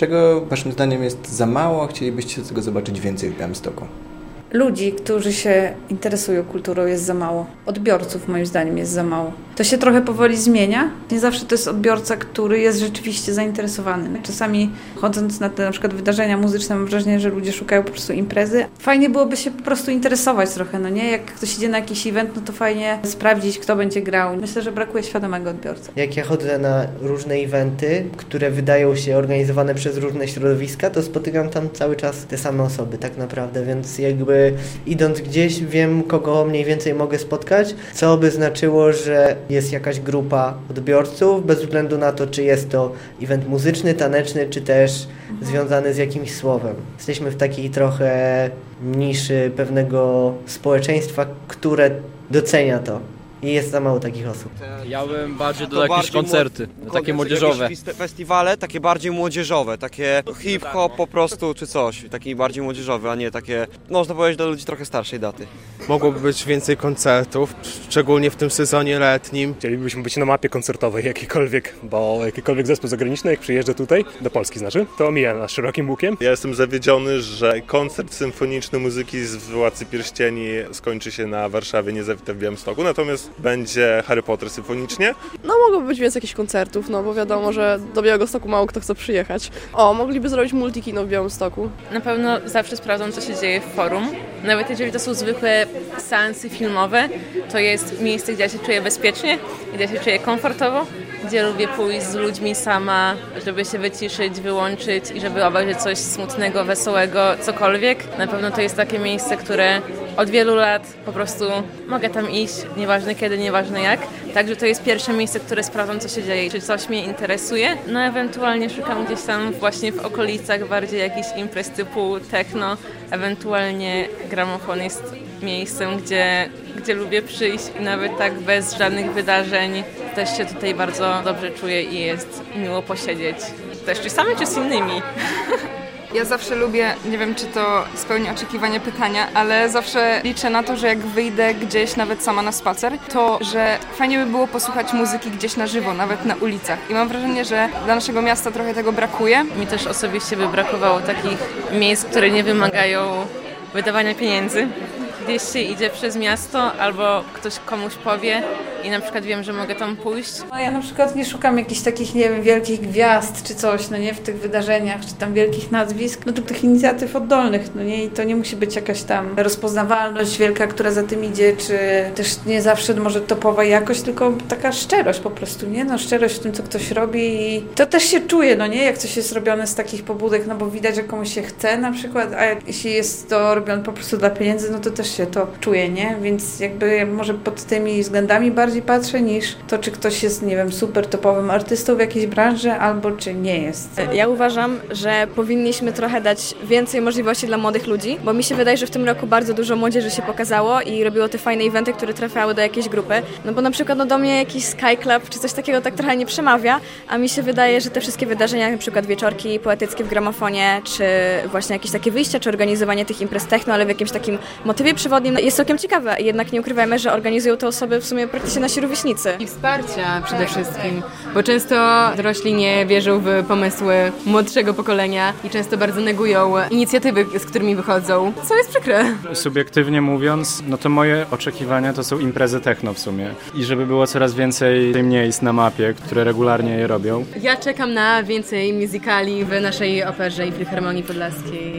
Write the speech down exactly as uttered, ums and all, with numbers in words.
Czego waszym zdaniem jest za mało, a chcielibyście tego zobaczyć więcej w Białymstoku? Ludzi, którzy się interesują kulturą, jest za mało. Odbiorców moim zdaniem jest za mało. To się trochę powoli zmienia. Nie zawsze to jest odbiorca, który jest rzeczywiście zainteresowany. Czasami chodząc na te na przykład wydarzenia muzyczne mam wrażenie, że ludzie szukają po prostu imprezy. Fajnie byłoby się po prostu interesować trochę, no nie? Jak ktoś idzie na jakiś event, no to fajnie sprawdzić, kto będzie grał. Myślę, że brakuje świadomego odbiorcy. Jak ja chodzę na różne eventy, które wydają się organizowane przez różne środowiska, to spotykam tam cały czas te same osoby tak naprawdę, więc jakby idąc gdzieś wiem, kogo mniej więcej mogę spotkać, co by znaczyło, że jest jakaś grupa odbiorców, bez względu na to, czy jest to event muzyczny, taneczny, czy też związany z jakimś słowem. Jesteśmy w takiej trochę niszy pewnego społeczeństwa, które docenia to. I jest za mało takich osób. Ja bym bardziej do jakieś koncerty, młod... takie młodzieżowe. Festiwale, takie bardziej młodzieżowe, takie hip-hop po prostu czy coś, taki bardziej młodzieżowy, a nie takie, można powiedzieć, dla ludzi trochę starszej daty. Mogłoby być więcej koncertów, szczególnie w tym sezonie letnim. Chcielibyśmy być na mapie koncertowej jakiejkolwiek, bo jakikolwiek zespół zagraniczny, jak przyjeżdża tutaj, do Polski znaczy, to omija nas szerokim łukiem. Ja jestem zawiedziony, że koncert symfoniczny muzyki z Władcy Pierścieni skończy się na Warszawie, nie zawite w Białymstoku, natomiast będzie Harry Potter symfonicznie. No mogłoby być więcej jakichś koncertów, no bo wiadomo, że do Białegostoku mało kto chce przyjechać. O, mogliby zrobić multikino w Białymstoku. Na pewno zawsze sprawdzam, co się dzieje w forum. Nawet jeżeli to są zwykłe seansy filmowe, to jest miejsce, gdzie ja się czuję bezpiecznie, gdzie ja się czuję komfortowo, gdzie lubię pójść z ludźmi sama, żeby się wyciszyć, wyłączyć i żeby obejrzeć coś smutnego, wesołego, cokolwiek. Na pewno to jest takie miejsce, które od wielu lat po prostu mogę tam iść, nieważne kiedy, nieważne jak. Także to jest pierwsze miejsce, które sprawdzam, co się dzieje, czy coś mnie interesuje. No ewentualnie szukam gdzieś tam właśnie w okolicach bardziej jakichś imprez typu techno. Ewentualnie gramofon jest miejscem, gdzie, gdzie lubię przyjść i nawet tak bez żadnych wydarzeń też się tutaj bardzo dobrze czuję i jest miło posiedzieć. Też czy sami, czy z innymi. Ja zawsze lubię, nie wiem czy to spełni oczekiwania pytania, ale zawsze liczę na to, że jak wyjdę gdzieś nawet sama na spacer, to że fajnie by było posłuchać muzyki gdzieś na żywo, nawet na ulicach. I mam wrażenie, że dla naszego miasta trochę tego brakuje. Mi też osobiście by brakowało takich miejsc, które nie wymagają wydawania pieniędzy. Gdzieś się idzie przez miasto albo ktoś komuś powie i na przykład wiem, że mogę tam pójść. No ja na przykład nie szukam jakichś takich, nie wiem, wielkich gwiazd czy coś, no nie, w tych wydarzeniach, czy tam wielkich nazwisk, no to tych inicjatyw oddolnych, no nie, i to nie musi być jakaś tam rozpoznawalność wielka, która za tym idzie, czy też nie zawsze może topowa jakość, tylko taka szczerość po prostu, nie, no szczerość w tym, co ktoś robi i to też się czuje, no nie, jak coś jest robione z takich pobudek, no bo widać, że komuś się chce na przykład, a jak, jeśli jest to robione po prostu dla pieniędzy, no to też się to czuje, nie, więc jakby może pod tymi względami bardziej patrzę niż to, czy ktoś jest, nie wiem, super topowym artystą w jakiejś branży, albo czy nie jest. Ja uważam, że powinniśmy trochę dać więcej możliwości dla młodych ludzi, bo mi się wydaje, że w tym roku bardzo dużo młodzieży się pokazało i robiło te fajne eventy, które trafiały do jakiejś grupy. No bo na przykład no do mnie jakiś Sky Club czy coś takiego tak trochę nie przemawia, a mi się wydaje, że te wszystkie wydarzenia, na przykład wieczorki poetyckie w gramofonie, czy właśnie jakieś takie wyjścia, czy organizowanie tych imprez techno, ale w jakimś takim motywie przewodnim, no jest całkiem ciekawe. Jednak nie ukrywajmy, że organizują to osoby w sumie praktycznie nasi rówieśnicy. I wsparcia przede wszystkim, bo często dorośli nie wierzą w pomysły młodszego pokolenia i często bardzo negują inicjatywy, z którymi wychodzą, co jest przykre. Subiektywnie mówiąc, no to moje oczekiwania to są imprezy techno w sumie. I żeby było coraz więcej miejsc na mapie, które regularnie je robią. Ja czekam na więcej musicali w naszej operze i Filharmonii Podlaskiej.